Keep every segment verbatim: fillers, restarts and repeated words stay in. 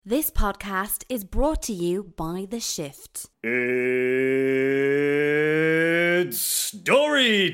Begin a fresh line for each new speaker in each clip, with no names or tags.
This podcast is brought to you by The Shift.
It's story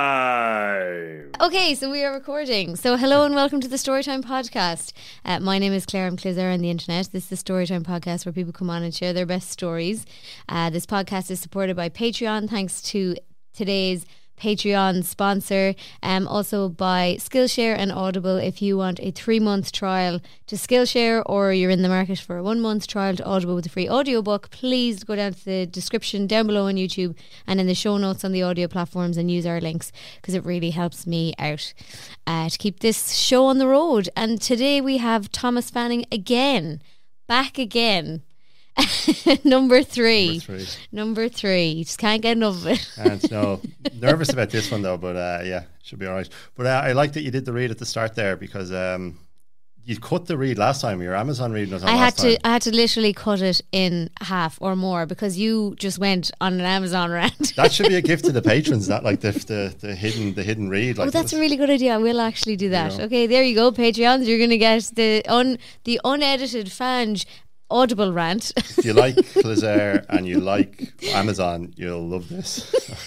time.
Okay, so we are recording. So hello and welcome to the Storytime podcast. Uh, my name is Claire. I'm Claire on the internet. This is the Storytime podcast where people come on and share their best stories. Uh, this podcast is supported by Patreon, thanks to today's Patreon sponsor, um, also by Skillshare and Audible. If you want a three-month trial to Skillshare or you're in the market for a one-month trial to Audible with a free audiobook, please go down to the description down below on YouTube and in the show notes on the audio platforms and use our links because it really helps me out uh, to keep this show on the road. And today we have Thomas Fanning again, back again. Number three.
Number three.
Number three. You just can't get enough of it.
And no, nervous about this one though, but uh, yeah, should be all right. But uh, I like that you did the read at the start there because um, you cut the read last time. Your Amazon read was on
I had
last
to.
time.
I had to literally cut it in half or more because you just went on an Amazon rant.
That should be a gift to the patrons. Not like the the, the hidden the hidden read. Like
Oh, that's
this.
a really good idea. I will actually do that.
You know.
Okay, there you go, Patreons. You're going to get the un the unedited Fange Audible rant.
If you like Claire and you like Amazon, you'll love this.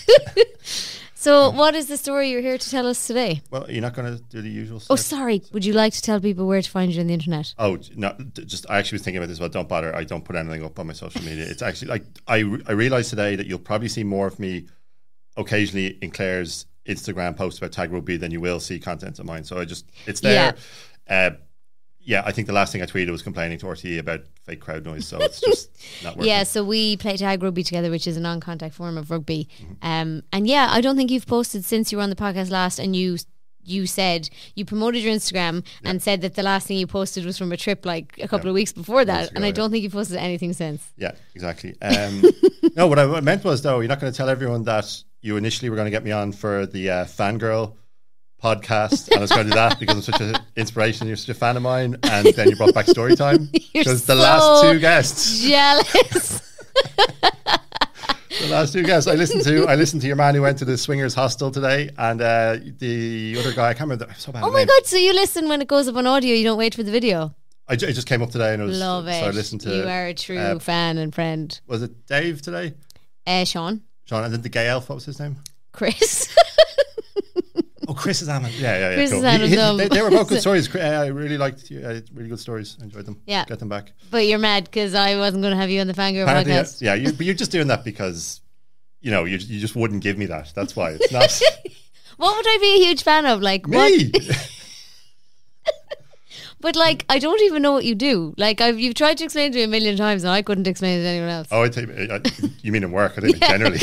So, what is the story you're here to tell us today?
Well, you're not going to do the usual
Oh,
stuff.
sorry. Would you like to tell people where to find you on the internet?
Oh, no, d- just I actually was thinking about this. Well, don't bother. I don't put anything up on my social media. It's actually like I, re- I realized today that you'll probably see more of me occasionally in Claire's Instagram posts about tag rugby than you will see content of mine. So I just, it's there. Yeah. Uh, yeah, I think the last thing I tweeted was complaining to R T E about fake crowd noise. So it's just not working.
Yeah, so we play tag rugby together, which is a non-contact form of rugby. Mm-hmm. Um, and yeah, I don't think you've posted since you were on the podcast last, and you you said you promoted your Instagram yeah. and said that the last thing you posted was from a trip like a couple yeah. of weeks before that, ago, and I yeah. don't think you posted anything since.
Yeah, exactly. Um, no, what I meant was though, you're not going to tell everyone that you initially were going to get me on for the uh, Fangirl podcast, and I was going to do that because I'm such an inspiration. You're such a fan of mine, and then you brought back story time because the
so
last two guests,
jealous.
the last two guests, I listened to. I listened to your man who went to the swingers hostel today, and uh, the other guy. I can't remember. The, so bad.
Oh my
name.
god! So you listen when it goes up on audio. You don't wait for the video.
I, ju- it just came up today, and it was
love it.
So I listened to.
You are a true
uh,
fan and friend.
Was it Dave today?
Uh, Sean.
Sean, and then the gay elf. What was his name?
Chris.
Oh, Chris is Ammon. Yeah, yeah, yeah.
Chris
cool.
is Ammon,
he, he,
um,
they, they were both good stories. Uh, I really liked uh, really good stories. I enjoyed them.
Yeah.
Get them back.
But you're mad because I wasn't going to have you on the Fangirl
Apparently,
podcast.
Yeah, yeah you, but you're just doing that because, you know, you you just wouldn't give me that. That's why. It's not.
What would I be a huge fan of? Like,
me?
What? But, like, I don't even know what you do. Like, I've you've tried to explain to me a million times and I couldn't explain it to anyone else.
Oh, I think, I, you mean in work? I think
Yeah.
generally.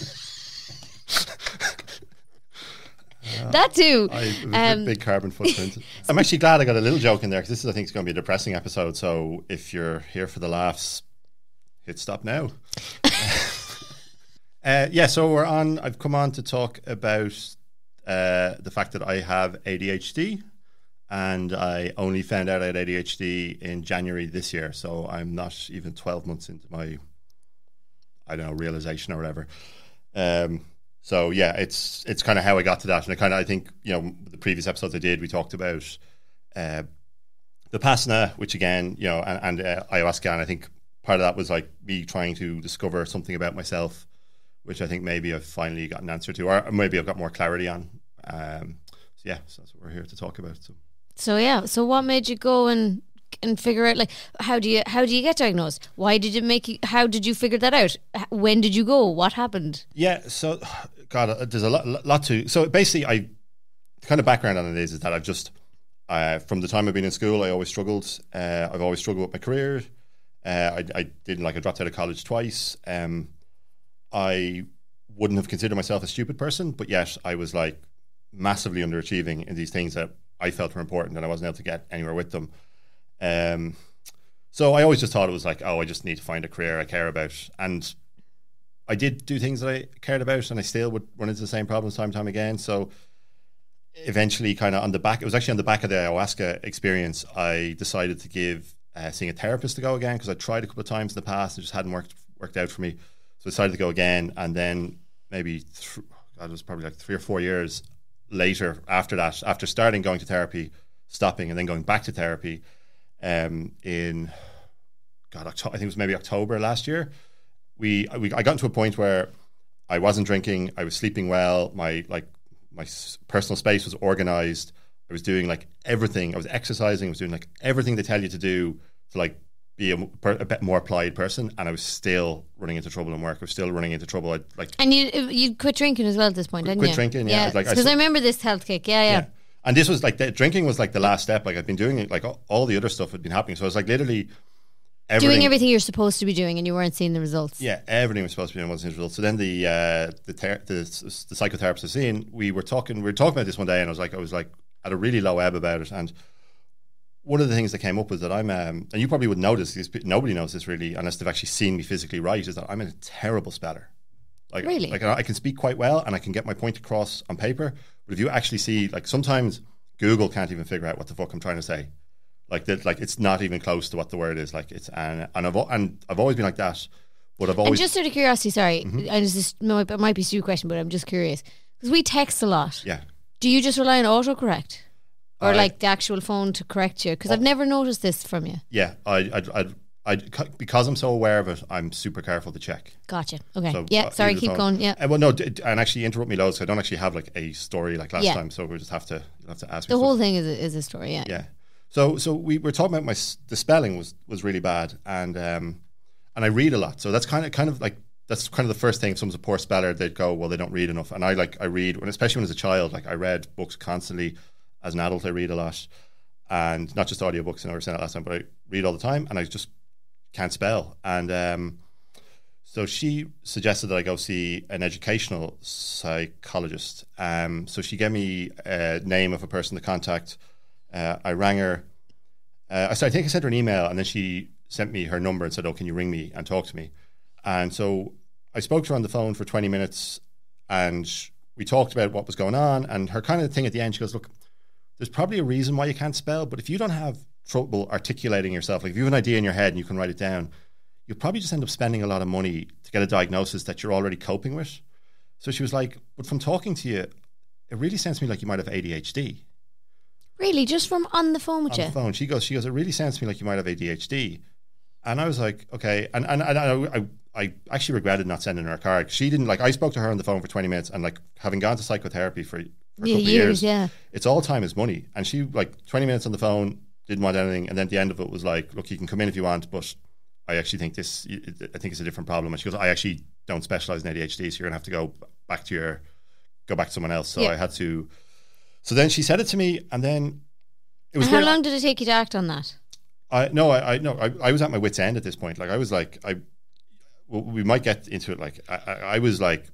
That too.
I have a
Um,
big carbon footprint. I'm actually glad I got a little joke in there because this is, I think, is going to be a depressing episode. So if you're here for the laughs, hit stop now. uh, yeah, so we're on. I've come on to talk about uh, the fact that I have A D H D, and I only found out I had A D H D in January this year. So I'm not even twelve months into my, I don't know, realization or whatever. Um, So yeah, it's it's kind of how I got to that, and I kind of I think you know the previous episodes I did we talked about uh, the Vipassana, which again you know and, and uh, ayahuasca, and I think part of that was like me trying to discover something about myself, which I think maybe I've finally got an answer to, or maybe I've got more clarity on. Um, so yeah, so that's what we're here to talk about. So,
So yeah, so what made you go and and figure out like how do you how do you get diagnosed? Why did it make you? How did you figure that out? H- When did you go? What happened?
yeah, so God, uh, there's a lot, lot to. So basically, I the kind of background on it is is that I've just uh, from the time I've been in school, I always struggled. Uh, I've always struggled with my career. Uh, I, I didn't like I dropped out of college twice. Um, I wouldn't have considered myself a stupid person, but yet I was like massively underachieving in these things that I felt were important, and I wasn't able to get anywhere with them. Um, so I always just thought it was like, oh, I just need to find a career I care about, and I did do things that I cared about, and I still would run into the same problems time and time again. So eventually, kind of on the back, it was actually on the back of the ayahuasca experience, I decided to give uh, seeing a therapist a go again, because I tried a couple of times in the past, it just hadn't worked worked out for me. So I decided to go again, and then maybe th- God, it was probably like three or four years later after that, after starting going to therapy, stopping, and then going back to therapy. Um, in God, Octo- I think it was maybe October last year. We, we I got to a point where I wasn't drinking. I was sleeping well. My like my s- personal space was organized. I was doing like everything. I was exercising. I was doing like everything they tell you to do to like be a, per, a bit more applied person. And I was still running into trouble in work. I was still running into trouble. I'd, like
And you you quit drinking as well at this point, didn't
quit
you?
drinking. Yeah,
Yeah,
like
because
I,
I, remember this health kick. Yeah, yeah.
yeah. And this was like the, drinking was like the last step. Like I'd been doing it. Like all, all the other stuff had been happening. So I was like literally everything,
Doing everything you're supposed to be doing, and you weren't seeing the results.
Yeah, everything was supposed to be doing wasn't results. So then the uh, the, ter- the the psychotherapist I was seeing, we were talking. We were talking about this one day, and I was like, I was like at a really low ebb about it. And one of the things that came up was that I'm, um, and you probably wouldn't notice this. Nobody knows this really, unless they've actually seen me physically write. Is that I'm a terrible speller. Like,
Really?
like I can speak quite well, and I can get my point across on paper. But if you actually see, like sometimes Google can't even figure out what the fuck I'm trying to say. Like that, like it's not even close to what the word is. Like it's and and I've and I've always been like that, but I've
And
always
just out of curiosity, sorry,
Mm-hmm.
and this might, it might be a stupid question, but I'm just curious because we text a lot.
yeah.
Do you just rely on autocorrect, or
I-
like the actual phone to correct you? Because I've never noticed this from you.
Yeah, I, I, I, I, because I'm so aware of it, I'm super careful to check.
Gotcha. Okay.
So,
yeah.
uh,
Sorry.
either
Keep
phone.
going. Yeah.
Uh, well, no, d- d- and actually interrupt me loads. So I don't actually have like a story like last
Yeah.
time. So we just have to, you'll have to ask me.
The
stuff.
whole thing is a, is a story. Yeah.
Yeah. So, so we were talking about my s- the spelling was was really bad, and um, and I read a lot. So that's kind of kind of like that's kind of the first thing. If someone's a poor speller, they'd go, well, they don't read enough. And I like I read, and especially when I was a child, like I read books constantly. As an adult, I read a lot, and not just audiobooks. And I was saying that last time, but I read all the time, and I just can't spell. And um, so she suggested that I go see an educational psychologist. Um, so she gave me a name of a person to contact. Uh, I rang her. Uh, so I think I sent her an email, and then she sent me her number and said, "Oh, can you ring me and talk to me?" And so I spoke to her on the phone for twenty minutes, and we talked about what was going on. And her kind of thing at the end, she goes, "Look, there's probably a reason why you can't spell, but if you don't have trouble articulating yourself, like if you have an idea in your head and you can write it down, you'll probably just end up spending a lot of money to get a diagnosis that you're already coping with." So she was like, "But from talking to you, it really sounds to me like you might have A D H D."
Really, just from on the phone with
On
you.
the phone, she goes, "She goes, it really sounds to me like you might have A D H D." And I was like, "Okay." And and, and I, I I actually regretted not sending her a card. She didn't like. I spoke to her on the phone for twenty minutes, and like having gone to psychotherapy for, for a
Yeah,
couple of
years,
years,
yeah.
it's all time is money. And she like twenty minutes on the phone, didn't want anything, and then at the end of it was like, "Look, you can come in if you want, but I actually think this. I think it's a different problem." And she goes, "I actually don't specialize in A D H D, so you're gonna have to go back to your go back to someone else." So
Yeah.
I had to. So then she said it to me, and then it was
And how
weird.
long did it take you to act on that?
I no, I, I no, I, I was at my wit's end at this point. Like I was like, I, well, we might get into it. Like I, I, I was like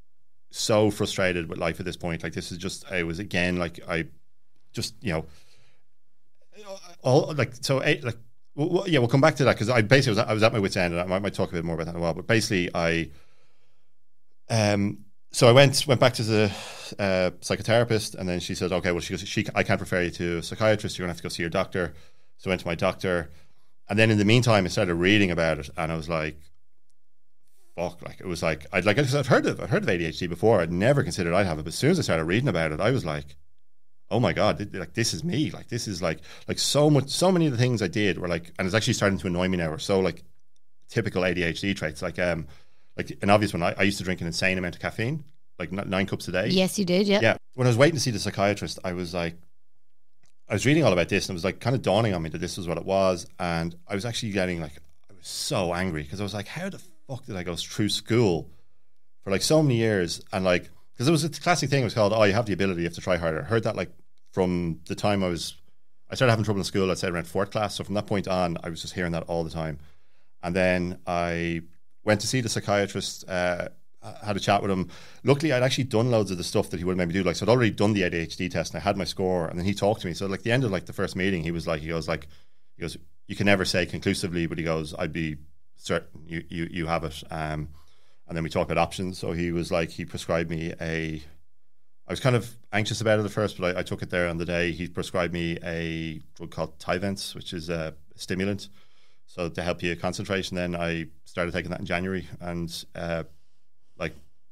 so frustrated with life at this point. Like this is just, I was again like I, just you know, all like so eh, like well, well, yeah, we'll come back to that because I basically was at, I was at my wit's end, and I might, might talk a bit more about that in a while. But basically, I, um. So I went went back to the uh, psychotherapist, and then she said, "Okay, well, she goes, she I can't refer you to a psychiatrist. You're gonna have to go see your doctor." So I went to my doctor, and then in the meantime, I started reading about it, and I was like, "Fuck!" Like it was like I'd like I'd heard of I'd heard of A D H D before. I'd never considered I'd have it, but as soon as I started reading about it, I was like, "Oh my god! th- Like this is me! Like this is like like so much. So many of the things I did were like, and it's actually starting to annoy me now. Are so like typical A D H D traits. Like um, like an obvious one. I, I used to drink an insane amount of caffeine, like n- nine cups a day.
Yes, you did. Yeah.
Yeah. When I was waiting to see the psychiatrist, I was like, I was reading all about this, and it was like kind of dawning on me that this was what it was. And I was actually getting like, I was so angry because I was like, how the fuck did I go through school for like so many years? And like, because it was a classic thing, it was called, oh, you have the ability, you have to try harder. I heard that like from the time I was, I started having trouble in school, I'd say around fourth class. So from that point on, I was just hearing that all the time. And then I went to see the psychiatrist, uh, had a chat with him. Luckily, I'd actually done loads of the stuff that he would have made me do. Like, so I'd already done the A D H D test, and I had my score. And then he talked to me. So, like, the end of like the first meeting, he was like, he goes, like, he goes, you can never say conclusively, but he goes, I'd be certain you you you have it. Um, and then we talked about options. So he was like, he prescribed me a. I was kind of anxious about it at first, but I, I took it there on the day. He prescribed me a drug called Tyvence, which is a stimulant. So to help you concentrate, and then I started taking that in January, and uh, like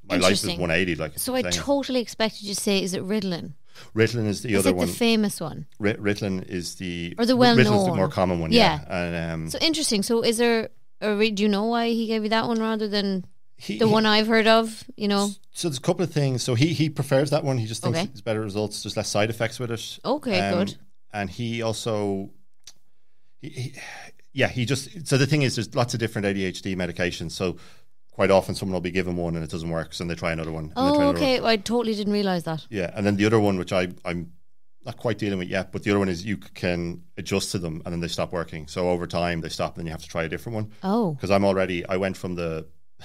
my life is
Interesting.
one eighty. Like it's
So I
insane.
totally expected you to say, is it Ritalin?
Ritalin is the
It's
other
like
one.
the famous one.
Ri- Ritalin is the
Or the
Ritalin is
well-known.
the more common one.
Yeah.
Yeah, and um,
So interesting. So is there a re- do you know why he gave you that one rather than
he,
the
he-
one I've heard of? You know.
So there's a couple of things. So he he prefers that one. He just thinks
Okay.
it's better results. There's less side effects with it.
Okay,
Um,
good.
And he also, he, he, yeah, he just. So the thing is, there's lots of different A D H D medications. So quite often, someone will be given one and it doesn't work, so then they try another one. and they try
Oh,
another one.
okay. Well, I totally didn't realize that.
Yeah, and then the other one, which I I'm not quite dealing with yet, but the other one is you can adjust to them and then they stop working. So over time they stop, and then you have to try a different one.
Oh,
Because I'm already, I went from the,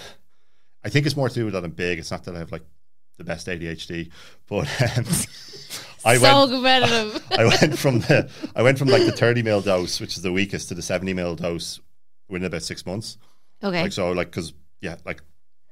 I think it's more to do with that I'm big. It's not that I have like the best A D H D, but um, I
so
went.
competitive.
I went from the, I went from like the thirty mil dose, which is the weakest, to the seventy mil dose within about six months.
Okay.
Like so, like because yeah, like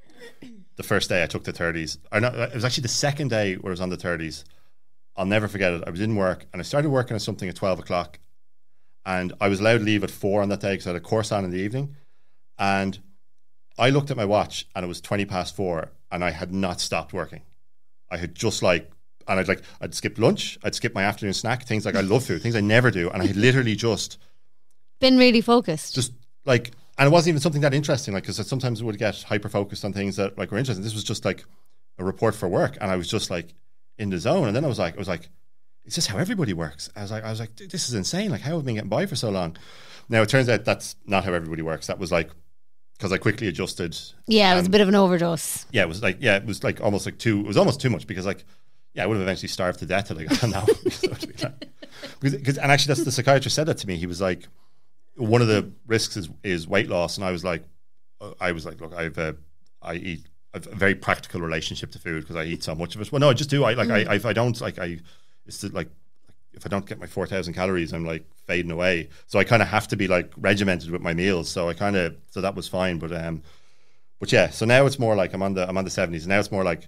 the first day I took the thirties, or not, it was actually the second day where I was on the thirties. I'll never forget it. I was in work and I started working on something at twelve o'clock, and I was allowed to leave at four on that day because I had a course on in the evening, and I looked at my watch and it was twenty past four, and I had not stopped working. I had just like, and I'd like, I'd skip lunch, I'd skip my afternoon snack, things like I love food, things I never do, and I had literally just.
Been really focused.
just like, and it wasn't even something that interesting, like, because sometimes I would get hyper focused on things that like were interesting. This was just like a report for work, and I was just like in the zone. And then I was like, I was like, is this how everybody works? I was like, I was like, this is insane. Like, how have I been getting by for so long? Now it turns out that's not how everybody works. That was like because I quickly adjusted.
yeah, it was
um,
a bit of an overdose.
Yeah, it was like yeah, it was like almost like too. It was almost too much because like yeah, I would have eventually starved to death had I got now. Because and actually, that's the psychiatrist said that to me. He was like, one of the risks is, is weight loss, and I was like, uh, I was like, look, I've uh, I eat I've a very practical relationship to food because I eat so much of it. Well, no, I just do. I like
Mm.
I if I don't like I it's the, like if I don't get my four thousand calories, I'm like fading away. So I kind of have to be like regimented with my meals. So I kind of so that was fine, but um, but yeah. So now it's more like I'm on the I'm on the seventies. Now it's more like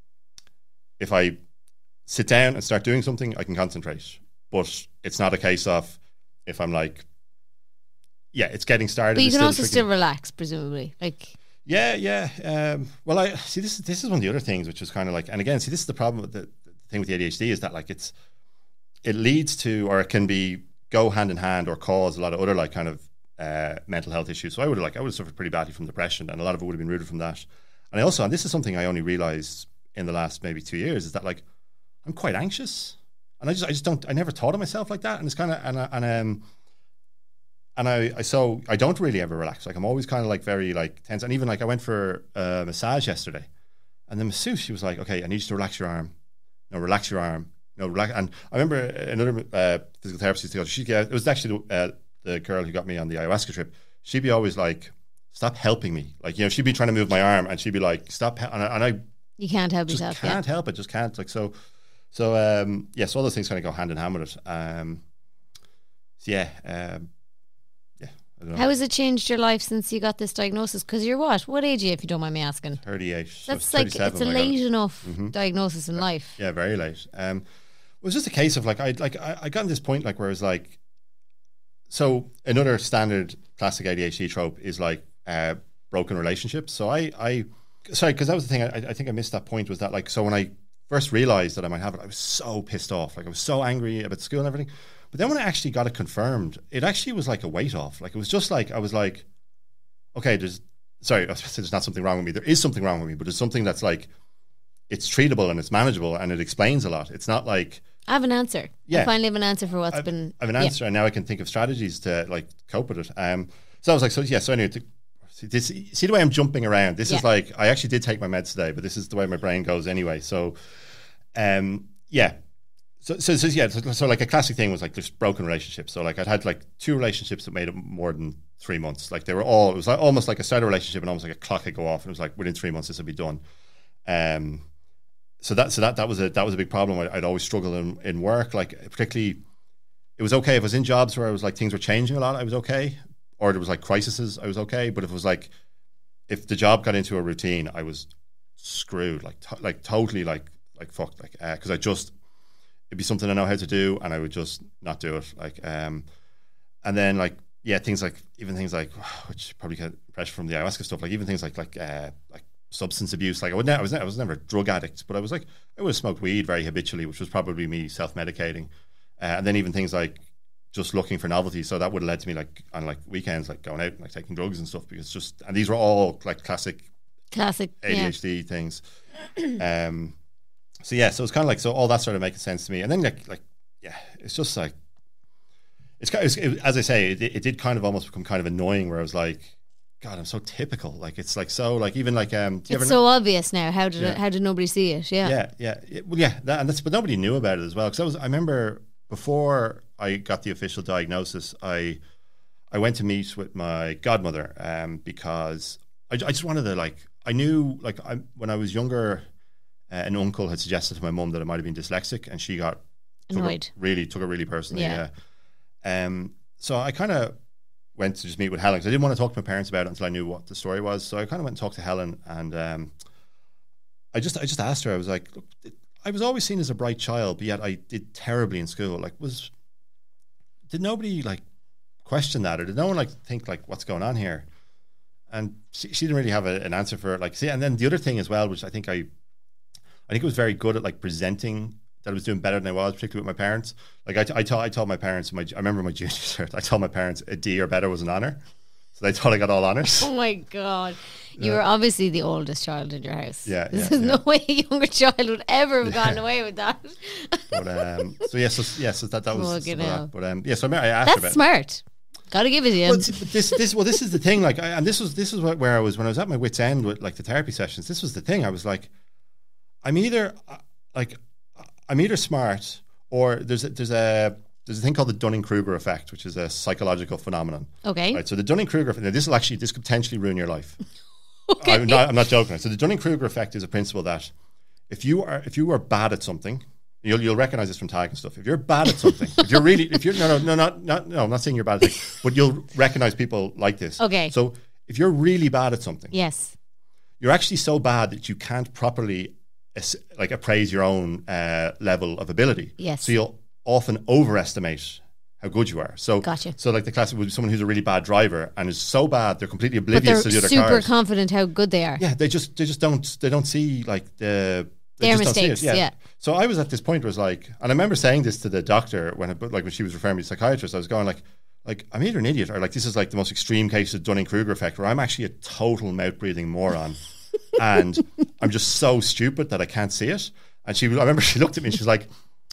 if I sit down and start doing something, I can concentrate. But it's not a case of if I'm like, yeah, it's getting started.
But you
it's
can
still
also
tricky.
still relax, presumably. Like,
Yeah, yeah. Um, well, I see. This is this is one of the other things, which is kind of like, and again, see, this is the problem with the, the thing with the A D H D is that like it's it leads to, or it can be go hand in hand, or cause a lot of other like kind of uh, mental health issues. So I would have like I would have suffered pretty badly from depression, and a lot of it would have been rooted from that. And I also, and this is something I only realized in the last maybe two years, is that like I'm quite anxious, and I just I just don't I never thought of myself like that, and it's kind of and I- and um. And I, I, so I don't really ever relax. Like I'm always kind of like very like tense. And even like I went for a massage yesterday, and the masseuse, she was like, "Okay, I need you to relax your arm. No, relax your arm. No, relax." And I remember another uh, physical therapist to go. She it was actually the, uh, the girl who got me on the ayahuasca trip. She'd be always like, "Stop helping me." Like, you know, she'd be trying to move my arm, and she'd be like, "Stop." Hel-. And I, and I
you can't help
just
yourself.
can't
Yeah.
help it. Just can't. Like so, so um, yeah. So all those things kind of go hand in hand with it. Um, so yeah. Um, I don't know.
How has it changed your life since you got this diagnosis? Because you're what? What age are you, if you don't mind me asking?
thirty-eight. So
That's like, it's a
thirty-seven when I got
late
it.
enough
Mhm.
diagnosis in life.
Yeah, very late. Um, it was just a case of like I like I, I got to this point like where it's like, so another standard classic A D H D trope is like uh, broken relationships. So I I sorry because that was the thing I, I think I missed that point was that like so when I first realized that I might have it, I was so pissed off. Like I was so angry about school and everything. But then when I actually got it confirmed, it actually was like a weight off. Like it was just like I was like, okay, there's sorry, I was gonna say there's not something wrong with me. There is something wrong with me, but there's something that's like it's treatable and it's manageable and it explains a lot. It's not like
I have an answer.
Yeah.
I finally have an answer for what's
I've,
been.
I have an
yeah.
answer and now I can think of strategies to like cope with it. Um, so I was like, so yeah, so anyway, to, see, this, see the way I'm jumping around. This
Yeah.
is like I actually did take my meds today, but this is the way my brain goes anyway. So, um, yeah. So, so, so yeah, so, so like a classic thing was like this broken relationships. So like I'd had like two relationships that made it more than three months. Like they were all, it was like almost like a started relationship and almost like a clock would go off. And it was like within three months this would be done. Um, so that, so that, that was a, that was a big problem. I, I'd always struggle in, in work. Like particularly, it was okay if I was in jobs where I was like things were changing a lot. I was okay, or there was like crises. I was okay. But if it was like, if the job got into a routine, I was screwed. Like, to, like totally like like fucked. Like because uh, I just. It'd be something I know how to do and I would just not do it. Like, um, and then like, yeah, things like, even things like, which probably get pressure from the ayahuasca stuff, like even things like, like, uh, like substance abuse. Like I would, ne- I was, ne- I was never a drug addict, but I was like, I would have smoked weed very habitually, which was probably me self-medicating, uh, and then even things like just looking for novelty. So that would have led to me like on like weekends, like going out and like taking drugs and stuff, because just and these were all like classic,
classic
A D H D
yeah.
things. Um, so yeah, so it's kind of like so all that started making sense to me, and then like like yeah, it's just like it's kind of, it, as I say, it, it did kind of almost become kind of annoying where I was like, God, I'm so typical. Like it's like so like even like um,
It's so obvious now. How did
Yeah.
it, how did nobody see it? Yeah,
yeah, yeah, it- well, yeah, that, and that's but nobody knew about it as well because I was I remember before I got the official diagnosis, I I went to meet with my godmother um, because I, I just wanted to like I knew like I, when I was younger, uh, an uncle had suggested to my mum that I might have been dyslexic, and she got took
Annoyed.
it really took it really personally.
Yeah.
Yeah. Um. So I kind of went to just meet with Helen because I didn't want to talk to my parents about it until I knew what the story was. So I kind of went and talked to Helen, and um, I just I just asked her. I was like, look, I was always seen as a bright child, but yet I did terribly in school. Like, was did nobody like question that, or did no one like think like what's going on here? And she, she didn't really have a, an answer for it. Like, see, and then the other thing as well, which I think I, I think it was very good at like presenting that I was doing better than I was, particularly with my parents. Like I, I told, I told my parents, my, I remember my junior cert, I told my parents a D or better was an honor, so they thought I got all honors.
Oh my God. You
Yeah.
were obviously the oldest child in your house.
Yeah,
There's
yeah,
no
yeah.
way a younger child would ever have gotten away with that.
But um, so yeah, so yeah, so that that was.
Fucking
some of that.
hell.
But um, yeah, so I, remember I asked her
That's
about.
smart. Gotta give it to you.
Well, t- but this, this, well, this is the thing. Like, I, and this was, this is what, where I was when I was at my wit's end with like the therapy sessions. This was the thing. I was like, I'm either uh, like, I'm either smart or there's a, there's a there's a thing called the Dunning-Kruger effect, which is a psychological phenomenon.
Okay.
Right. So the Dunning-Kruger effect. Now, this will actually this could potentially ruin your life.
Okay.
I'm not, I'm not joking. So the Dunning-Kruger effect is a principle that if you are if you are bad at something. You'll you'll recognize this from tag and stuff. If you're bad at something, if you're really, if you're no no no not not no, I'm not saying you're bad at things, but you'll recognize people like this.
Okay.
So if you're really bad at something,
Yes.
you're actually so bad that you can't properly as, like appraise your own uh, level of ability.
Yes.
So you'll often overestimate how good you are. So
Gotcha.
So like the classic would be someone who's a really bad driver and is so bad they're completely
But they're
oblivious to the other
super
cars.
confident how good they are.
Yeah, they just they just don't they don't see like the they
Their
just don't see it,
mistakes, yeah.
So I was at this point where it was like, and I remember saying this to the doctor when it, like when she was referring me to a psychiatrist, I was going like, like I'm either an idiot or like this is like the most extreme case of Dunning-Kruger effect where I'm actually a total mouth breathing moron, and I'm just so stupid that I can't see it. And she, I remember she looked at me and she's like,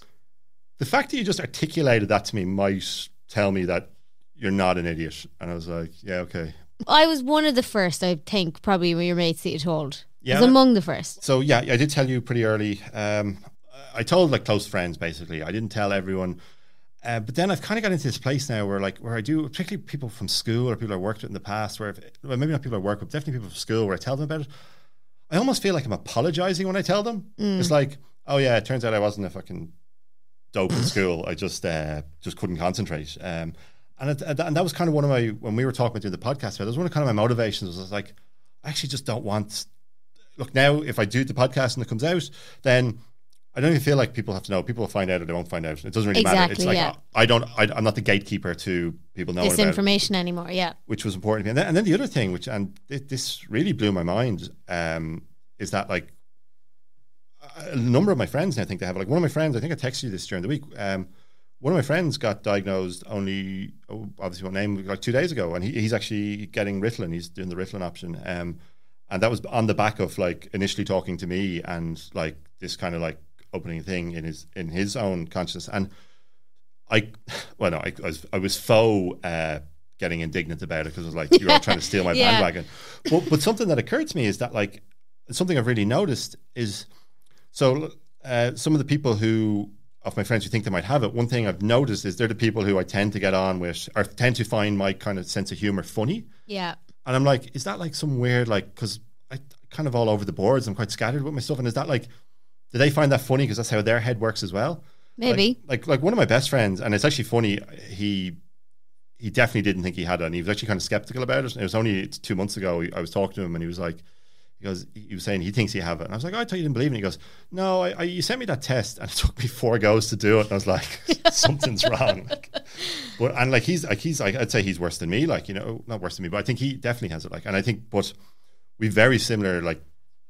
the fact that you just articulated that to me might tell me that you're not an idiot. And I was like, yeah, okay.
I was one of the first, I think, probably when your mates that you told.
Yeah.
I was among the first.
So yeah, I did tell you pretty early. Um, I told like close friends basically. I didn't tell everyone. Uh, but then I've kind of got into this place now where like where I do, particularly people from school or people I worked with in the past, where if, well, maybe not people I work with, definitely people from school where I tell them about it. I almost feel like I'm apologizing when I tell them.
Mm.
It's like, oh yeah, it turns out I wasn't a fucking dope in school. I just uh, just couldn't concentrate. Um, and it, and that was kind of one of my, when we were talking about doing the podcast, that was one of kind of my motivations. Was I was like, I actually just don't want. Look, now if I do the podcast and it comes out, then I don't even feel like people have to know. People will find out or they won't find out. It doesn't really matter. It's
Exactly,
like
yeah.
I don't. I, I'm not the gatekeeper to people knowing
This
about it,
information anymore, yeah.
which was important to me. And then, and then the other thing, which and it, this really blew my mind, um, is that like a number of my friends now think they have it. Like one of my friends, I think I texted you this during the week. Um, one of my friends got diagnosed only, oh, obviously won't name, like two days ago, and he, he's actually getting Ritalin. He's doing the Ritalin option, um, and that was on the back of like initially talking to me and like this kind of like opening thing in his in his own consciousness. And I, well, no, I, I was I was faux uh, getting indignant about it because it was like you're all trying to steal my
Yeah.
bandwagon. But but something that occurred to me is that like something I've really noticed is so uh, some of the people who of my friends who think they might have it. One thing I've noticed is they're the people who I tend to get on with or tend to find my kind of sense of humor funny.
Yeah.
And I'm like, is that like some weird like because I kind of all over the boards. I'm quite scattered with my stuff. And is that like, do they find that funny because that's how their head works as well?
Maybe.
Like, like like one of my best friends, and it's actually funny. He he definitely didn't think he had it, and he was actually kind of skeptical about it. And it was only two months ago I was talking to him, and he was like, he goes, he was saying he thinks he have it, and I was like, oh, I thought you didn't believe it. And he goes, no, I, I you sent me that test, and it took me four goes to do it, and I was like, something's wrong. Like, but and like he's like he's like I'd say he's worse than me, like you know, not worse than me, but I think he definitely has it. Like, and I think, but we very similar like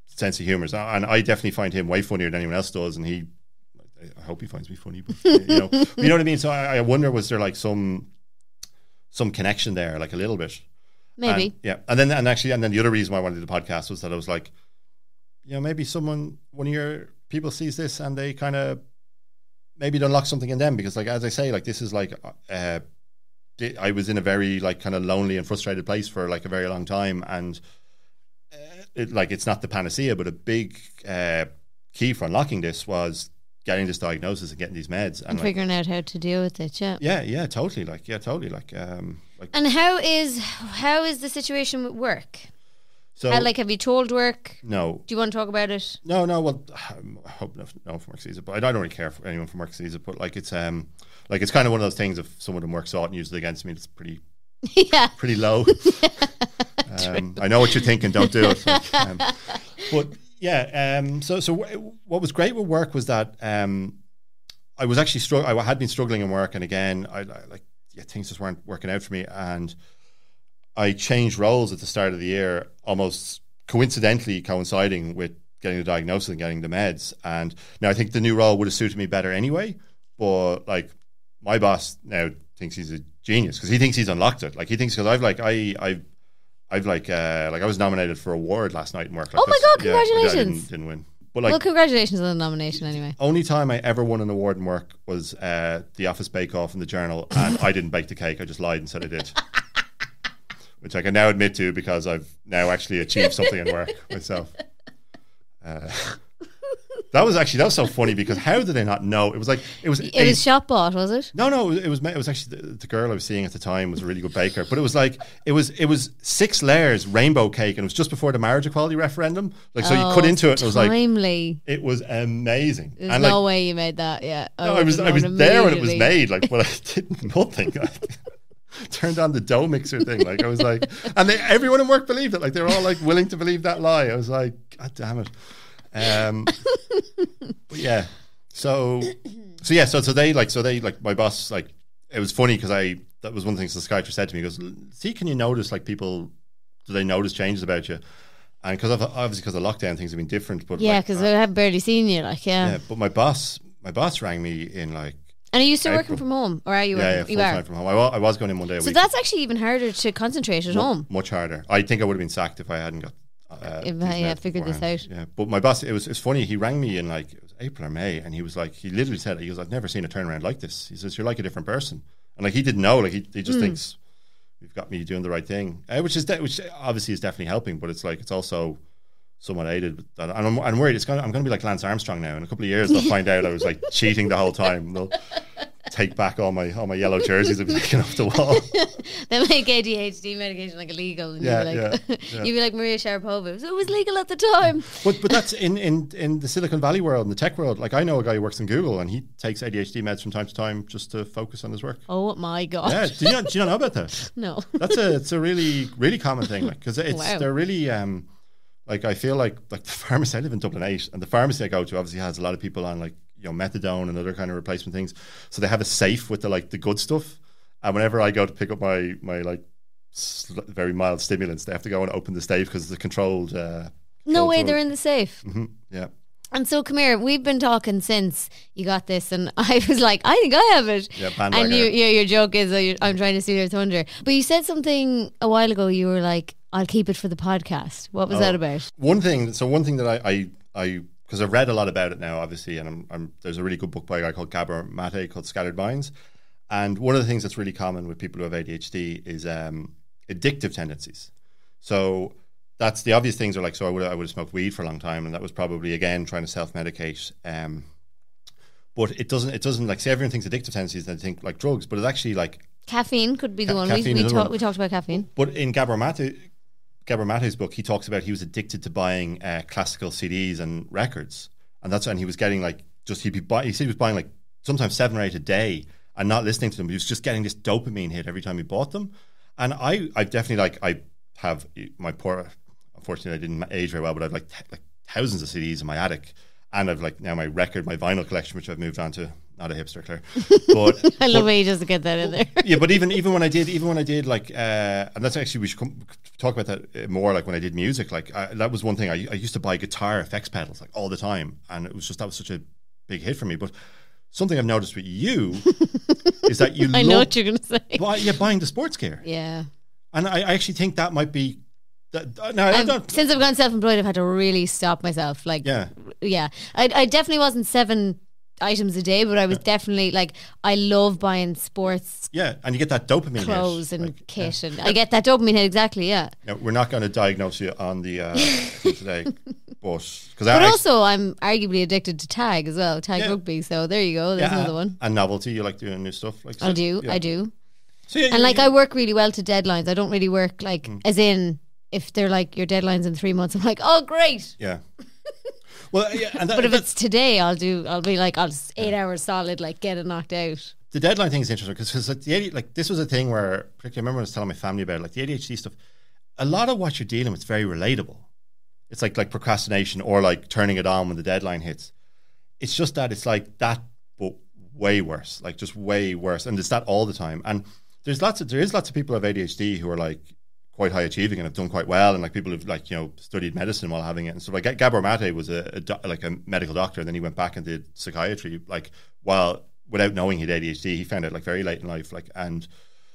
sense of humor, and I definitely find him way funnier than anyone else does, and he. I hope he finds me funny, but you know, you know what I mean. So I, I wonder, was there like some some connection there, like a little bit,
Maybe.
and, yeah. And then and actually, and then the other reason why I wanted the podcast was that I was like, you know, maybe someone, one of your people sees this and they kind of maybe it unlocks something in them, because like as I say, like this is like uh, I was in a very like kind of lonely and frustrated place for like a very long time, and uh, it, like it's not the panacea, but a big uh, key for unlocking this was getting this diagnosis and getting these meds and,
And
like,
figuring out how to deal with it, yeah.
yeah, yeah, totally, like yeah, totally, like um, like
And how is how is the situation with work?
so.
How, like, have you told work?
no,
Do you want to talk about it?
no, no. Well, I hope no, no one from work sees it, but I don't really care for anyone from work sees it. But like it's um, like it's kind of one of those things. If someone from work saw it and used it against me, it's pretty,
yeah.
pretty low. um, I know what you're thinking. Don't do it. Like, um, but yeah, um, so so w- what was great with work was that um, I was actually strugg- I had been struggling in work, and again, I, I like yeah, things just weren't working out for me, and I changed roles at the start of the year, almost coincidentally coinciding with getting the diagnosis and getting the meds. And now I think the new role would have suited me better anyway, but like my boss now thinks he's a genius because he thinks he's unlocked it. Like he thinks, because I've like I I've I've like uh like I was nominated for a award last night in work. Like
Oh my
that's-
God,
yeah, I
congratulations.
didn't, didn't win. But like
Well, congratulations on the nomination anyway.
only time I ever won an award in work was uh the Office Bake Off in the Journal, and I didn't bake the cake. I just lied and said I did. Which I can now admit to because I've now actually achieved something in work myself. Uh, that was actually that was so funny because how did I not know? It was like it was.
It
a-
was shop bought, was it?
no, no. It was it was actually the, the girl I was seeing at the time was a really good baker, but it was like it was it was six layers rainbow cake, and it was just before the marriage equality referendum. Like so, you cut
Oh,
into it, and it was like
timely.
it was amazing.
There's
and
no
like,
way you made that, yeah.
no, I was I was there when it was made. Like, but I did nothing. Turned on the dough mixer thing. Like I was like, and they, everyone in work believed it. Like they were all like willing to believe that lie. I was like, God damn it. Um, but yeah, so so yeah, so so they like so they like my boss like it was funny because I that was one thing the psychiatrist said to me. He goes, see, can you notice like people? Do they notice changes about you? And because obviously because of lockdown, things have been different. But
Yeah,
like,
because
uh,
I have barely seen you, like, yeah.
yeah, but my boss, my boss rang me in like.
And are you still
April.
working from home? Or are you
Yeah, yeah,
working?
full
you are.
time from home. I was, I was going in one day a
So
week.
that's actually even harder to concentrate at
Mu-
home.
Much harder. I think I would have been sacked if I hadn't got. Uh,
If
these
I, yeah,
meds
figured this
beforehand.
out.
Yeah, but my boss, it was it's funny. He rang me in like it was April or May, and he was like, he literally said, he goes, "I've never seen a turnaround like this." He says, "You're like a different person," and like he didn't know, like he, he
Hmm.
just thinks we've got me doing the right thing, uh, which is de- which obviously is definitely helping, but it's like it's also somewhat aided. With that. And I'm, I'm worried it's gonna I'm going to be like Lance Armstrong now. In a couple of years, they'll find out I was like cheating the whole time. They'll take back all my all my yellow jerseys and be taken off the wall.
They make A D H D medication like illegal, and
Yeah,
you'd be like,
yeah, yeah.
you'd be like Maria Sharapova. So it was legal at the time.
But but that's in, in, in the Silicon Valley world, in the tech world. Like I know a guy who works in Google, and he takes A D H D meds from time to time just to focus on his work.
Oh my god!
Yeah, do you not, do you not know about that?
No.
That's a it's a really really common thing, like because it's
Wow.
they're really um like I feel like like the pharmacy. I live in Dublin eight, and the pharmacy I go to obviously has a lot of people on like you know methadone and other kind of replacement things. So they have a safe with the like the good stuff, and whenever I go to pick up my my like sl- very mild stimulants, they have to go and open the safe because it's a controlled. Uh,
No
controlled
way,
drug.
they're in the safe.
Mhm, yeah.
And so, come here. We've been talking since you got this, and I was like, I think I have it.
Yeah, bandwagon.
And you, yeah, your joke is, oh, you're, I'm trying to steal your thunder. But you said something a while ago. You were like, I'll keep it for the podcast. What was
Oh.
that about?
One thing, so one thing that I, I, I, because I've read a lot about it now, obviously, and I'm, I'm, there's a really good book by a guy called Gabor Mate called Scattered Minds, and one of the things that's really common with people who have A D H D is um, addictive tendencies. So that's the obvious things are like, so I would I would have smoked weed for a long time, and that was probably again trying to self medicate. Um, but it doesn't, it doesn't like say everyone thinks addictive tendencies, they think like drugs, but it's actually like.
Caffeine could be the
Ca-
one. We,
caffeine
we,
is
talk,
another one.
we talked about caffeine.
But in Gabor Mate, Gabor Mate's book, he talks about he was addicted to buying uh, classical C Ds and records, and that's and he was getting like just he'd be buy, he said he was buying like sometimes seven or eight a day and not listening to them. He was just getting this dopamine hit every time he bought them, and I I definitely like I have my poor unfortunately I didn't age very well, but I've like th- like thousands of C Ds in my attic, and I've like now my record, my vinyl collection, which I've moved on to. Not a hipster, Claire. But
I love
but,
how you just get that in there.
yeah, but even even when I did, even when I did like, uh, and that's actually we should come, talk about that more. Like when I did music, like I, that was one thing. I, I used to buy guitar effects pedals like all the time, and it was just that was such a big hit for me. But something I've noticed with you is that you.
I
love
know what you're going to say.
Buy, yeah, buying the sports gear.
Yeah.
And I, I actually think that might be. That, uh, no, I
I'm-
don't.
since I've gone self-employed, I've had to really stop myself. Like,
Yeah.
yeah. I, I definitely wasn't seven items a day, but I was definitely like, I love buying sports
Yeah, and you get that dopamine hit,
clothes and
like,
kit, and I get that dopamine hit exactly. Yeah.
Now, we're not going to diagnose you on the uh, thing today, but because
But
I
also, I'm arguably addicted to tag as well, tag
Yeah.
rugby. So there you go. There's
yeah,
another one.
and novelty. You like doing new stuff, like
I
so,
do.
yeah.
I do.
So, yeah,
And
you-
like,
you-
I work really well to deadlines. I don't really work like,
Mm.
as in, if they're like your deadlines in three months, I'm like, oh, great.
yeah. Well, yeah, and that,
But if
that-
it's today, I'll do. I'll be like, I'll just eight hours solid, like get it knocked out.
the deadline thing is interesting because like the A D, like this was a thing where particularly I remember I was telling my family about it, like the A D H D stuff. A lot of what you're dealing with is very relatable. It's like like procrastination or like turning it on when the deadline hits. It's just that it's like that, but way worse. Like just way worse, and it's that all the time. And there's lots of there is lots of people who have A D H D who are like quite high achieving and have done quite well, and like people who've like you know studied medicine while having it and stuff. Like G- Gabor Mate was a, a do- like a medical doctor, and then he went back and did psychiatry. Like while without knowing he had A D H D, he found out like very late in life. Like and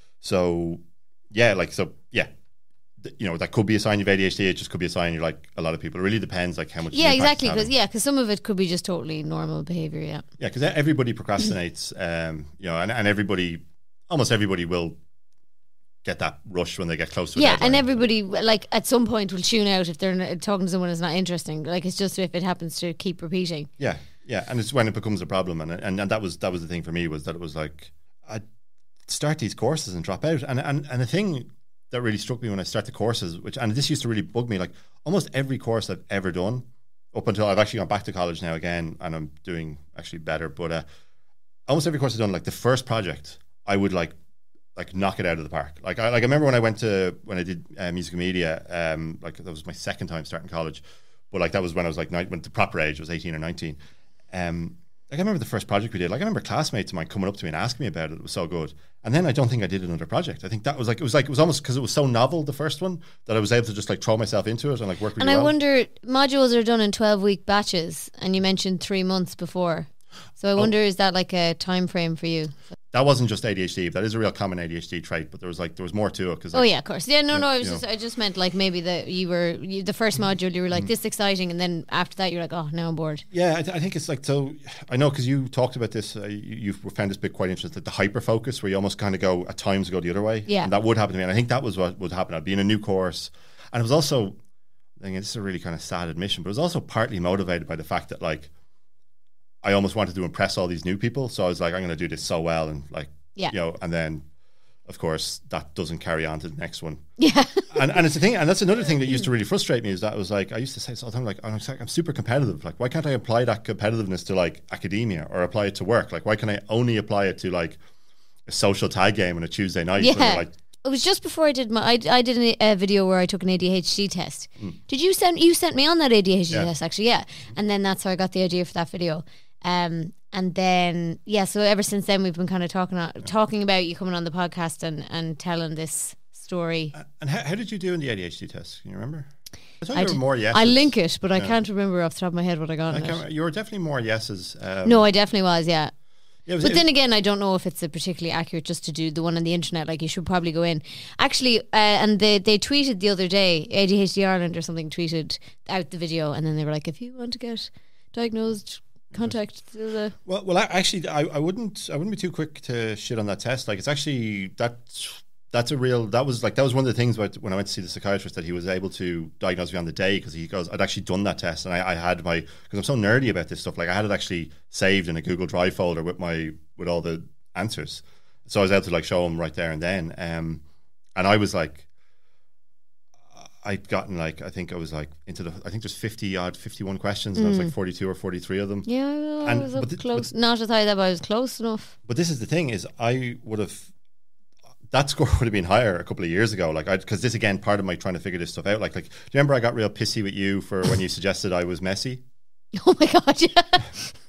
so yeah, like so yeah. th- You know that could be a sign of A D H D. It just could be a sign you're like a lot of people. It really depends, like how much.
Yeah,
impact it's
exactly. Because
having.
yeah, because some of it could be just totally normal behavior. Yeah.
Yeah, because everybody procrastinates, um, you know, and, and everybody, almost everybody will get that rush when they get close to a
Yeah,
deadline.
and everybody like at some point will tune out if they're n- talking to someone that's not interesting. Like it's just if it happens to keep repeating.
Yeah, yeah, and it's when it becomes a problem, and and, and that was that was the thing for me was that it was like I'd start these courses and drop out, and and and the thing that really struck me when I started courses, which and this used to really bug me, like almost every course I've ever done, up until I've actually gone back to college now again, and I'm doing actually better, but uh, almost every course I've done, like the first project, I would like. like knock it out of the park. Like I like I remember when I went to when I did uh, music and media, um, like that was my second time starting college, but like that was when I was like nine, when the proper age was eighteen or nineteen. Um, like I remember the first project we did. Like I remember classmates of mine coming up to me and asking me about it. It was so good. And then I don't think I did another project. I think that was like it was like it was almost because it was so novel the first one that I was able to just like throw myself into it and like work really
And I
well.
wonder, modules are done in twelve week batches, and you mentioned three months before. So I
Oh.
wonder, is that like a time frame for you?
That wasn't just A D H D. That is a real common A D H D trait, but there was like there was more to it because
Oh yeah, of course. Yeah, no, no. I was
you
just,
know.
I just meant like maybe that you were you, the first module. You were like, this is exciting, and then after that, you're like, oh, now I'm bored.
Yeah, I, th- I think it's like so. I know because you talked about this. Uh, you, you found this bit quite interesting. The hyper focus, where you almost kind of go at times go the other way.
Yeah.
and that would happen to me. And I think that was what would happen. I'd be in a new course, and it was also. I think this is a really kind of sad admission, but it was also partly motivated by the fact that like, I almost wanted to impress all these new people. So I was like, I'm going to do this so well, and like,
Yeah.
you know, and then. Of course, that doesn't carry on to the next one.
Yeah,
and and it's a thing, and that's another thing that used to really frustrate me is that I was like I used to say this all the time, like I'm, like, I'm super competitive. Like, why can't I apply that competitiveness to like academia or apply it to work? Like, why can I only apply it to like a social tag game on a Tuesday night? where they're
yeah.
like,
It was just before I did my. I, I did a, a video where I took an A D H D test.
Hmm.
Did you send you sent me on that A D H D
Yeah.
test actually? Yeah, and then that's how I got the idea for that video. Um, and then yeah, so ever since then we've been kind of talking talking about you coming on the podcast and and telling this story.
and how, how did you do in the A D H D test? Can you remember? I thought
I
you were
did-
more yeses.
I link it, but I
Yeah.
can't remember off the top of my head what I got.
I
in
can't
it.
remember. You were definitely more yeses. Um,
No, I definitely was. Yeah.
yeah, it was,
But
it-
then again, I don't know if it's a particularly accurate just to do the one on the internet. Like, you should probably go in. Actually, uh, and they, they tweeted the other day, A D H D Ireland or something tweeted out the video, and then they were like, if you want to get diagnosed, contact the...
Well, well, I, actually, I, I wouldn't, I wouldn't be too quick to shit on that test. Like, it's actually that's that's a real. That was like that was one of the things about when I went to see the psychiatrist that he was able to diagnose me on the day because he goes, I'd actually done that test and I, I had my because I'm so nerdy about this stuff. Like, I had it actually saved in a Google Drive folder with my with all the answers, so I was able to like show him right there and then. Um, and I was like. I'd gotten like I think I was like into the I think there's fifty odd fifty-one questions and I was like forty-two or forty-three of them.
Yeah, I
And-
was up
but the-
close.
but-
Not as high that, but I was close enough.
But this is the thing: is I would have that score would have been higher a couple of years ago. Like, because this again, part of my trying to figure this stuff out. Like, like, do you remember I got real pissy with you for when you suggested I was messy?
Oh my God, yeah.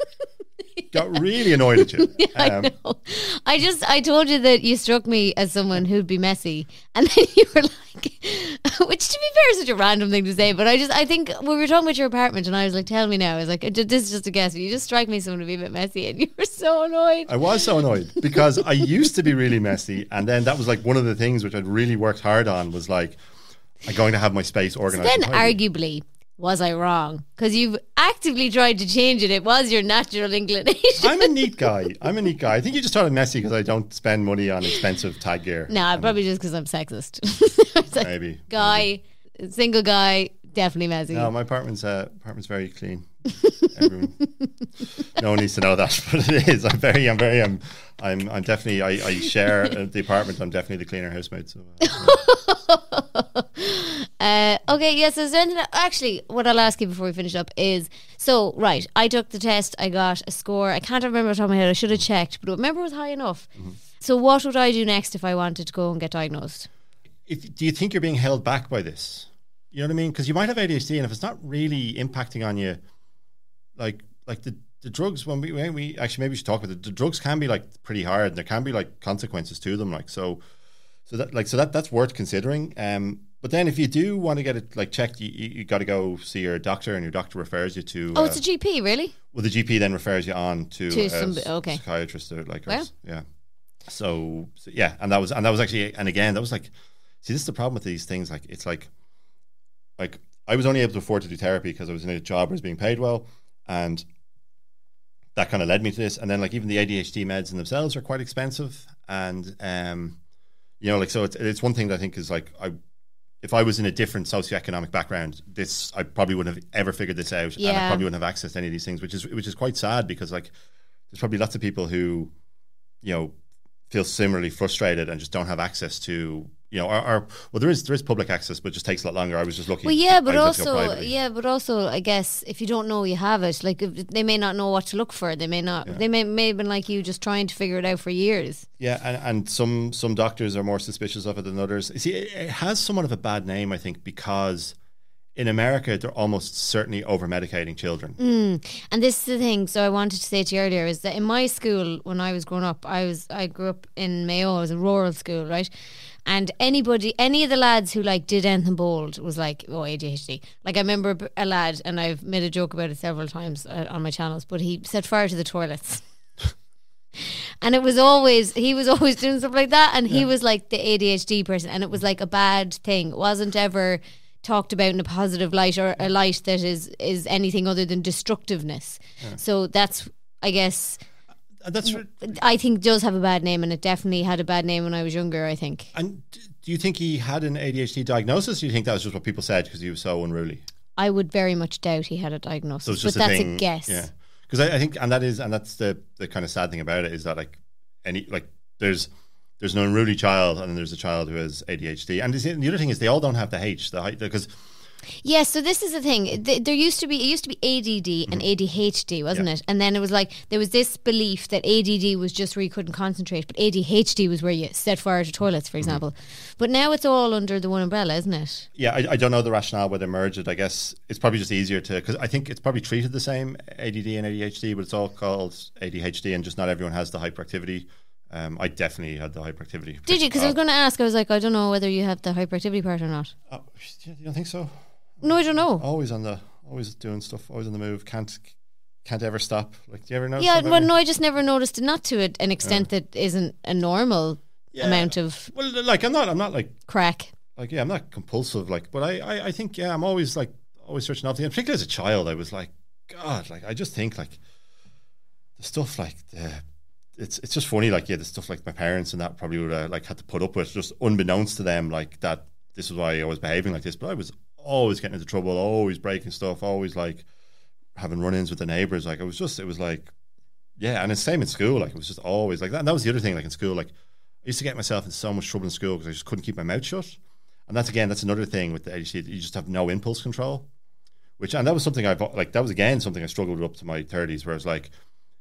Got really annoyed at you.
Yeah, I
Um,
know. I just, I told you that you struck me as someone who'd be messy. And then you were like, which to be fair is such a random thing to say, but I just, I think we were talking about your apartment and I was like, tell me now. I was like, this is just a guess. But you just strike me as someone to be a bit messy and you were so annoyed.
I was so annoyed because I used to be really messy, and then that was like one of the things which I'd really worked hard on was like, I'm going to have my space
So
organized.
then
and tidy.
arguably, was I wrong? Because you've actively tried to change it. It was your natural inclination.
I'm a neat guy. I'm a neat guy. I think you just thought I'm messy because I don't spend money on expensive tag gear.
Nah, probably just because I'm sexist. It's like,
Maybe.
Guy, single guy, definitely messy.
No, my apartment's uh, apartment's very clean. Everyone, no one needs to know that, but it is. I'm very, I'm very, I'm, I'm, I'm definitely. I, I share uh, the apartment. I'm definitely the cleaner housemate. So, uh,
Uh, okay, yes. So is there anything, actually, what I'll ask you before we finish up is, so, right, I took the test, I got a score, I can't remember off the top of my head, I should have checked, but remember it was high enough. Mm-hmm. So what would I do next if I wanted to go and get diagnosed?
if do you think you're being held back by this? You know what I mean? Because you might have A D H D, and if it's not really impacting on you, like like the, the drugs, when we when we actually maybe we should talk about it. The drugs can be like pretty hard, and there can be like consequences to them. Like so, so that like so that that's worth considering. Um, but then if you do want to get it like checked, you you, you got to go see your doctor, and your doctor refers you to.
Oh,
uh,
it's a G P, really?
Well, the G P then refers you on to,
To
a
some-
s-
okay.
psychiatrist or like
Wow.
us. Yeah. So, so yeah, and that was and that was actually and again that was like, see, this is the problem with these things. Like it's like, like I was only able to afford to do therapy because I was in a job where I was being paid well, and that kind of led me to this. And then like even the A D H D meds in themselves are quite expensive, and um, you know, like so it's it's one thing that I think is like I. If I was in a different socioeconomic background, this I probably wouldn't have ever figured this out, and I
Yeah.
probably wouldn't have access to any of these things, which is which is quite sad because like there's probably lots of people who, you know, feel similarly frustrated and just don't have access to, you know, or, or well, there is there is public access, but it just takes a lot longer. I was just lucky.
Well, yeah, but
I was able to go
also,
privately.
yeah, but also, I guess if you don't know you have it, like if- they may not know what to look for. They may not.
Yeah.
They may may have been like you, just trying to figure it out for years.
Yeah, and, and some some doctors are more suspicious of it than others. You see, it, it has somewhat of a bad name, I think, because in America they're almost certainly over medicating children.
And this is the thing. So I wanted to say to you earlier is that in my school when I was growing up, I was I grew up in Mayo. I was a rural school, right? And anybody, any of the lads who like did anything bold was like, oh, A D H D. Like I remember a lad, and I've made a joke about it several times uh, on my channels, but he set fire to the toilets. And it was always, he was always doing stuff like that. And he was like the A D H D person. And it was like a bad thing. It wasn't ever talked about in a positive light, or a light that is, is anything other than destructiveness. So that's, I guess,
And that's re-
I think does have a bad name. And it definitely had a bad name when I was younger, I think.
and d- do you think he had an A D H D diagnosis? Or do you think that was just what people said because he was so unruly?
I would very much doubt he had a diagnosis.
So it's
but
just a
that's
thing,
a guess.
Yeah, because I, I think, and that is, and that's the the kind of sad thing about it is that like any like there's there's an unruly child and then there's a child who has A D H D, and the other thing is they all don't have the H, the because
Yeah, so this is the thing. Th- There used to be, it used to be A D D and A D H D, wasn't
Yeah.
it? And then it was like, there was this belief that A D D was just where you couldn't concentrate, but A D H D was where you set fire to toilets, for example. But now it's all under the one umbrella, isn't it?
yeah, I, I don't know the rationale why they merged it. I guess it's probably just easier to because I think it's probably treated the same A D D and A D H D, but it's all called A D H D, and just not everyone has the hyperactivity. Um, I definitely had the hyperactivity.
Did you? Because I was
Oh,
going to ask, I was like, I don't know whether you have the hyperactivity part or not.
oh, you don't think so?
No, I don't know.
Always on the, always doing stuff, always on the move. Can't, can't ever stop. Like, do you ever notice?
Yeah,
that about
well,
me?
no, I just never noticed it, not to a- an extent that isn't a normal
Yeah.
amount of
Well, like I'm not, I'm not like,
crack.
like yeah, I'm not compulsive. Like, but I, I, I think yeah, I'm always like, always searching out. And particularly as a child, I was like, God, like I just think like the stuff like the. It's it's just funny, like yeah, the stuff like my parents and that probably would have like had to put up with, just unbeknownst to them, like that. This is why I was behaving like this, but I was always getting into trouble, always breaking stuff, always like having run-ins with the neighbors. Like it was just, it was like, yeah, and it's same in school. Like it was just always like that. And that was the other thing. Like in school, like I used to get myself in so much trouble in school because I just couldn't keep my mouth shut. And that's again, that's another thing with the A D H D. You just have no impulse control. Which and that was something I've like. That was again something I struggled with up to my thirties, where it's like,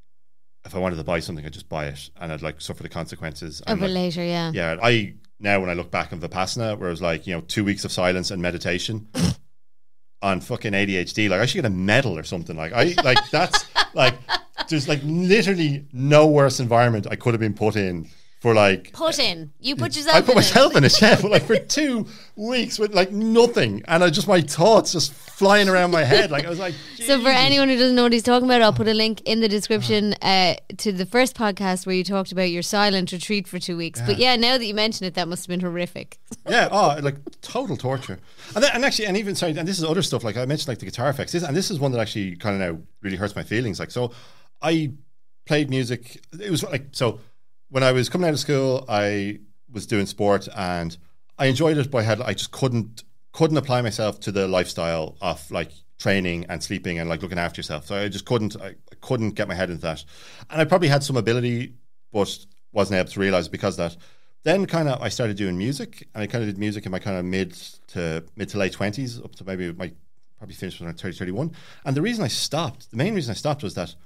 if I wanted to buy something, I'd just buy it, and I'd like suffer the consequences. And,
Over
like,
later, yeah.
yeah, I now when I look back on Vipassana, where it was like you know two weeks of silence and meditation, on fucking A D H D. Like I should get a medal or something. Like I like that's like there's like literally no worse environment I could have been put in for like
Put in. You put yourself
I put
in
myself
it.
in it, yeah, but like for two weeks with like nothing, and I just my thoughts just flying around my head. Like I was like,
So for
Jesus.
anyone who doesn't know what he's talking about, I'll put a link in the description uh, to the first podcast where you talked about your silent retreat for two weeks. But yeah, now that you mention it, that must have been horrific.
yeah, oh, like total torture. And then, and actually, and even sorry, and this is other stuff. Like I mentioned, like the guitar effects, this, and this is one that actually kind of now really hurts my feelings. Like so, I played music. It was like so. When I was coming out of school, I was doing sport and I enjoyed it, but I had I just couldn't couldn't apply myself to the lifestyle of like training and sleeping and like looking after yourself. So I just couldn't I, I couldn't get my head into that. And I probably had some ability, but wasn't able to realize because of that. Then kind of I started doing music, and I kind of did music in my kind of mid to mid to late twenties, up to maybe my probably finished when I was thirty, thirty-one. And the reason I stopped, the main reason I stopped was that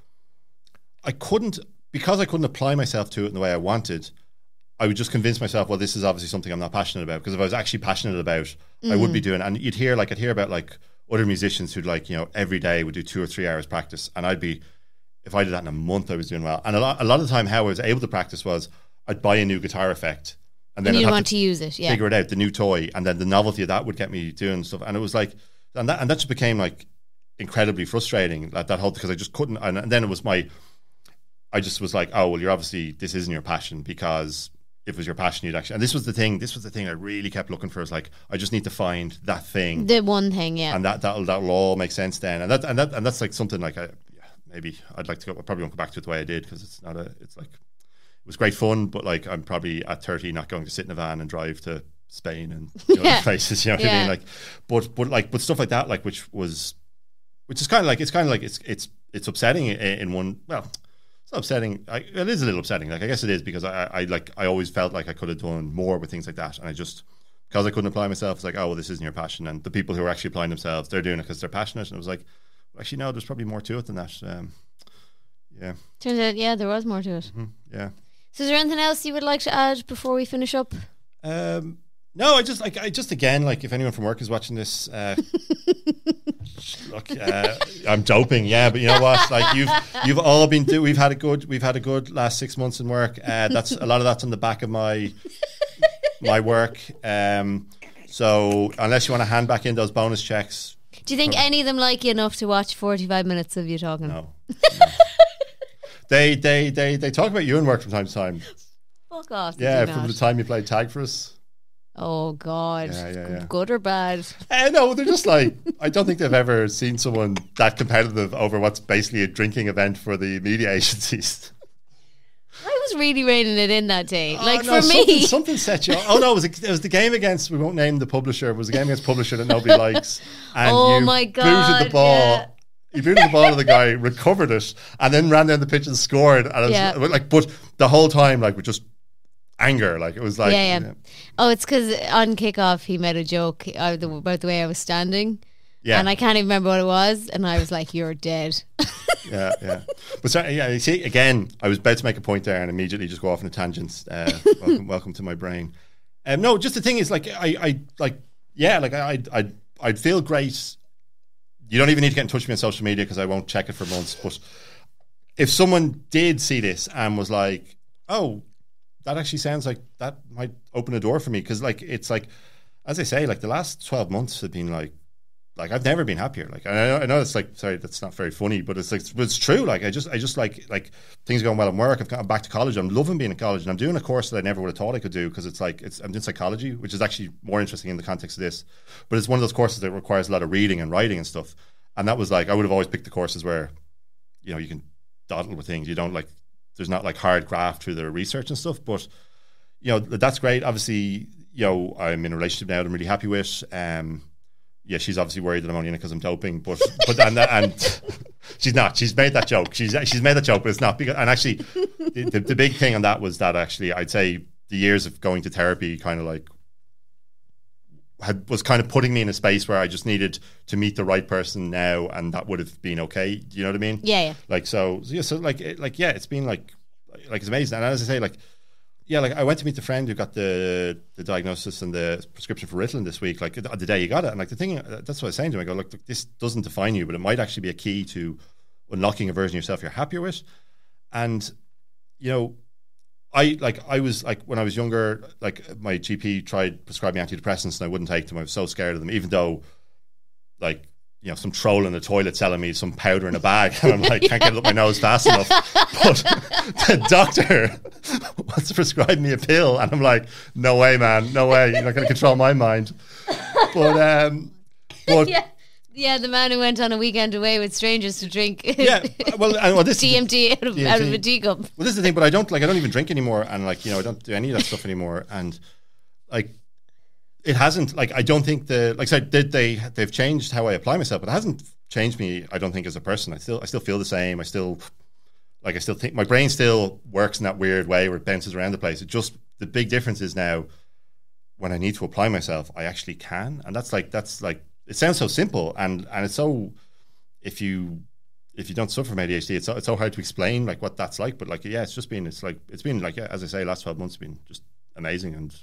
I couldn't. Because I couldn't apply myself to it in the way I wanted, I would just convince myself, well, this is obviously something I'm not passionate about. Because if I was actually passionate about, mm-hmm. I would be doing. And you'd hear, like, I'd hear about like other musicians who'd like, you know, every day would do two or three hours practice, and I'd be, if I did that in a month, I was doing well. And a lot, a lot of the time, how I was able to practice was I'd buy a new guitar effect, and then
And
I'd
you
have
want
to
to use it, yeah.
figure it out, the new toy, and then the novelty of that would get me doing stuff. And it was like, and that and that just became like incredibly frustrating. Like that whole because I just couldn't. And, and then it was my. I just was like, oh, well, you're obviously, this isn't your passion, because if it was your passion, you'd actually, and this was the thing, this was the thing I really kept looking for, is like, I just need to find that thing.
The one thing, yeah.
And that, that'll, that'll all make sense then. And that, and that, and that's like something like, I, yeah, maybe I'd like to go, I probably won't go back to it the way I did, because it's not a, it's like, it was great fun, but like, I'm probably at thirty not going to sit in a van and drive to Spain and you know,
Yeah.
places, you know what
Yeah.
I mean? Like, but, but like, but stuff like that, like, which was, which is kind of like, it's kind of like, it's, it's, it's upsetting in, in one, well, upsetting. I, it is a little upsetting. Like I guess it is, because I, I like I always felt like I could have done more with things like that, and I just because I couldn't apply myself, it's like, oh well, this isn't your passion. And the people who are actually applying themselves, they're doing it because they're passionate. And it was like, well, actually, no, there's probably more to it than that. Um, yeah,
Turns out, yeah, there was more to it.
mm-hmm, yeah.
So is there anything else you would like to add before we finish up?
Um, no, I just like I just again like if anyone from work is watching this, uh, look, uh, I'm doping, yeah, but you know what? Like you've you've all been do. We've had a good we've had a good last six months in work. Uh, that's a lot of that's on the back of my my work. Um, so unless you want to hand back in those bonus checks,
Do you think any of them like you enough to watch forty-five minutes of you talking?
no. no. They they they they talk about you in work from time to time.
Fuck off. they
Yeah,
do
from
not.
the time you played tag for us.
Oh, God.
Yeah, yeah, yeah.
Good or bad?
Uh, no, they're just like, I don't think they've ever seen someone that competitive over what's basically a drinking event for the media agencies.
I was really reining it in that day.
Oh,
like,
no,
for
something,
me.
something set you. Oh no, it was, a, it was the game against. We won't name the publisher. It was a game against publisher that nobody likes. And
Oh
you
my
booted
God,
the ball.
yeah.
You booted the ball to the guy, recovered it, and then ran down the pitch and scored. And it was
Yeah.
like, but the whole time, like, with just anger, like it was like,
yeah, yeah. Oh, it's because on kickoff he made a joke uh, the, about the way I was standing.
yeah,
And I can't even remember what it was. And I was like, you're dead.
yeah, yeah. But sorry, yeah, you see, again, I was about to make a point there and immediately just go off on a tangent. Uh, welcome, welcome to my brain. Um, no, just the thing is, like, I, I, like, yeah, like, I, I'd, I'd, I'd feel great. You don't even need to get in touch with me on social media because I won't check it for months. But if someone did see this and was like, "Oh, that actually sounds like that might open a door for me," because, like, it's like, as I say, like the last twelve months have been like. Like I've never been happier. Like I know, I know it's like sorry, that's not very funny, but it's like but it's true. Like I just, I just like like things are going well at work. I've got back to college. I'm loving being in college, and I'm doing a course that I never would have thought I could do because it's like it's I'm doing psychology, which is actually more interesting in the context of this. But it's one of those courses that requires a lot of reading and writing and stuff. And that was like I would have always picked the courses where, you know, you can dawdle with things. You don't like there's not like hard graft through the research and stuff. But you know that's great. Obviously, you know I'm in a relationship now that I'm really happy with. Um, Yeah, she's obviously worried that I'm only in it because I'm doping, but but and, and she's not. She's made that joke. She's she's made that joke, but it's not. Because, and actually, the, the, the big thing on that was that actually, I'd say the years of going to therapy kind of like had was kind of putting me in a space where I just needed to meet the right person now, and that would have been okay. Do you know what I mean?
Yeah, yeah.
Like so, so yeah. So like, it, like yeah, it's been like like it's amazing. And as I say, like. yeah, like I went to meet the friend who got the the diagnosis and the prescription for Ritalin this week, like the day you got it. And like the thing, that's what I was saying to him. I go, look, look, this doesn't define you, but it might actually be a key to unlocking a version of yourself you're happier with. And, you know, I like I was like when I was younger, like my G P tried to prescribe me antidepressants and I wouldn't take them. I was so scared of them, even though like, you know, some troll in the toilet telling me some powder in a bag and I'm like, can't get it up my nose fast enough. But the doctor wants to prescribe me a pill and I'm like, no way, man, no way. You're not going to control my mind. But, um, but
yeah. Yeah, the man who went on a weekend away with strangers to drink
yeah, well, and, well this
D M T out of,
D M T.
out of a teacup.
Well, this is the thing, but I don't like I don't even drink anymore, and like you know I don't do any of that stuff anymore, and like it hasn't like I don't think the like I said did they they've changed how I apply myself, but it hasn't changed me. I don't think as a person. I still I still feel the same. I still like I still think my brain still works in that weird way where it bounces around the place. It just the big difference is now when I need to apply myself, I actually can, and that's like that's like. It sounds so simple, and, and it's so if you if you don't suffer from A D H D, it's so, it's so hard to explain like what that's like. But like yeah, it's just been it's like it's been like yeah, as I say, last twelve months have been just amazing. And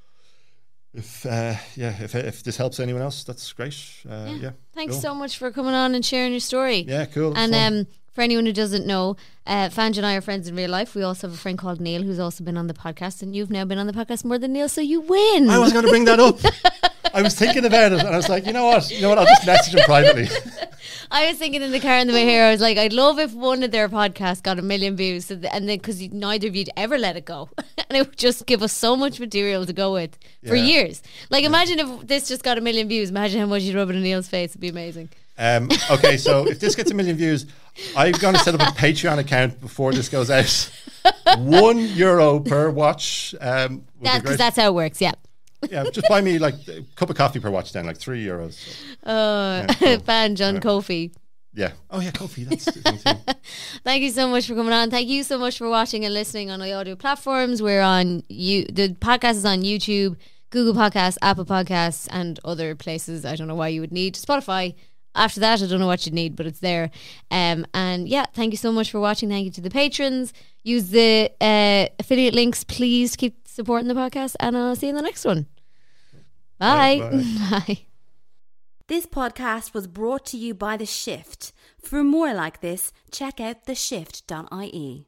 if uh, yeah, if if this helps anyone else, that's great. Uh, yeah. yeah,
thanks
cool.
so much for coming on and sharing your story.
Yeah, cool.
And
fun.
um, for anyone who doesn't know, uh, Fanj and I are friends in real life. We also have a friend called Neil who's also been on the podcast, and you've now been on the podcast more than Neil, so you win.
I was going to bring that up. I was thinking about it, and I was like, you know what, you know what, I'll just message him privately.
I was thinking in the car on the way here, I was like, I'd love if one of their podcasts got a million views, so the, and then because neither of you'd ever let it go, and it would just give us so much material to go with for
Yeah.
years. Like, imagine if this just got a million views. Imagine how much you'd rub it in Neil's face. It'd be amazing.
Um, okay, so if this gets a million views, I'm going to set up a Patreon account before this goes out. One euro per watch. Um, would
That's
be
because
great.
that's how it works. Yeah.
Yeah, just buy me like a cup of coffee per watch then, like three euros. So,
Uh,
Yeah, cool.
Fan John
Yeah.
Kofi.
yeah. Oh yeah, coffee. That's the thing too.
Thank you so much for coming on. Thank you so much for watching and listening on the audio platforms. We're on you. The podcast is on YouTube, Google Podcasts, Apple Podcasts, and other places. I don't know why you would need Spotify. After that, I don't know what you need, but it's there. Um, and yeah, thank you so much for watching. Thank you to the patrons. Use the uh, affiliate links, please, to keep supporting the podcast. And I'll see you in the next one. Bye.
Bye.
Bye.
This podcast was brought to you by The Shift. For more like this, check out the shift dot I E.